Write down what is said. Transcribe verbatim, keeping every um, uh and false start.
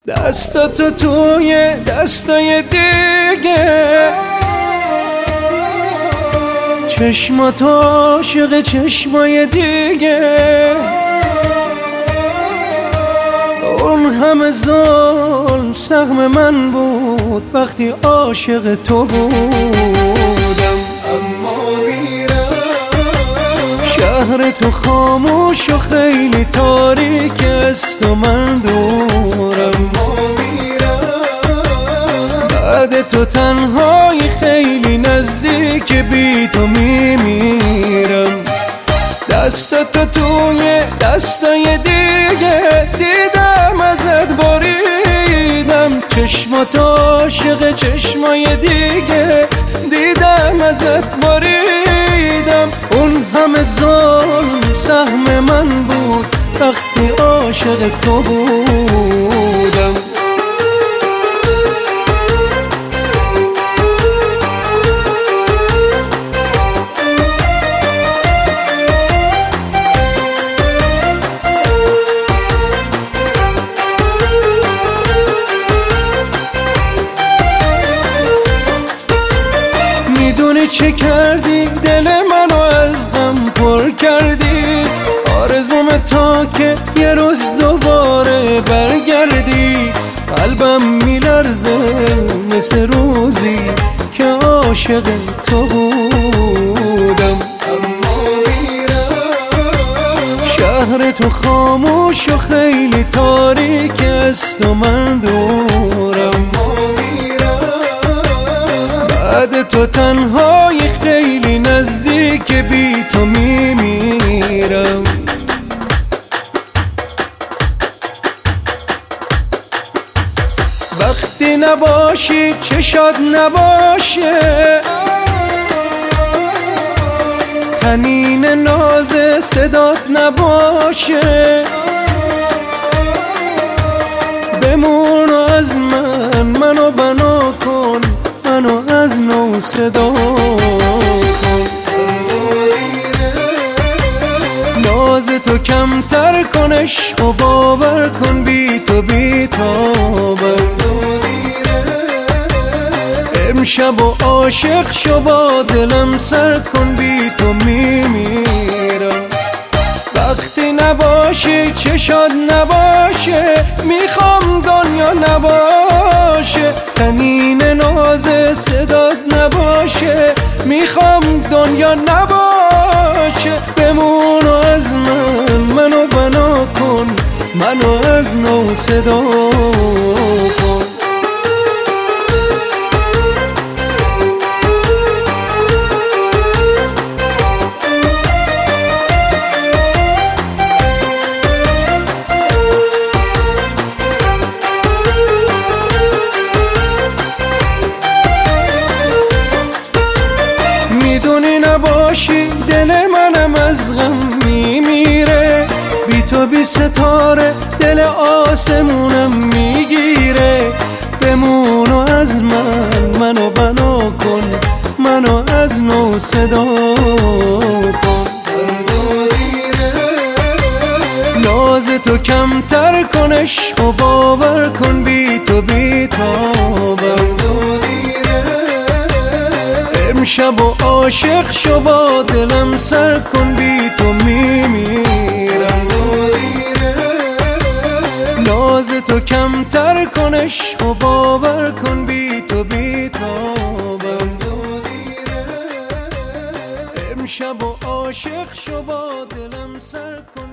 دستاتو توی دستای دیگه، چشماتو عاشق چشمای دیگه، اون همه ظلم سهم من بود وقتی عاشق تو بودم. اما میرم شهر تو خاموش و خیلی تاریک است و من دورم. اما میرم بعد تو تنهایی خیلی نزدیک بی تو میمیرم. دستاتو توی دستای دیگه دیدم ازت بریدم، چشماتو عاشق چشمای دیگه دیدم ازت بریدم. اون همه ظلم سهم من بود وقتی عاشق تو بودم. میدونی چه کردی؟ دل منو از غم پر کردی. آرزوم تا که یه روز دوباره برگردی. قلبم میلرزه مثل روزی که عاشق تو بودم. اما میرم شهر تو خاموش و خیلی تاریک است و من دورم. بعد تو تنهایی خیلی نزدیک بی تو میمیرم. وقتی نباشی چشات نباشه، طنین ناز صدات نباشه، بمون و از من منو بنا کن، منو از نو صدا کن. ناز تو کمتر کن، عشق و باور کن، بی تو بی تابر. امشب و عاشق شو با دلم سر کن، بی تو میمیرم. وقتی نباشی چشات نباشه، میخوام دنیا نباشه، طنین ناز صدات نباشه، میخوام دنیا نباشه. بمون و از من منو بنا کن، منو از نو صدا کن. میدونی نباشی دل منم از غم میمیره، بی تو بی ستاره دل آسمونم میگیره. بمون و از من منو بنا کن، منو از نو صدا کن. ناز تو کمتر کن، عشق و باور کن، بی تو بی تابر. امشب و عاشق شو با دلم سر کن، بی تو میمیرم. ناز تو کمتر کن، عشق و باور کن، بی تو بی تابر. امشب و عاشق شو با دلم سر کن.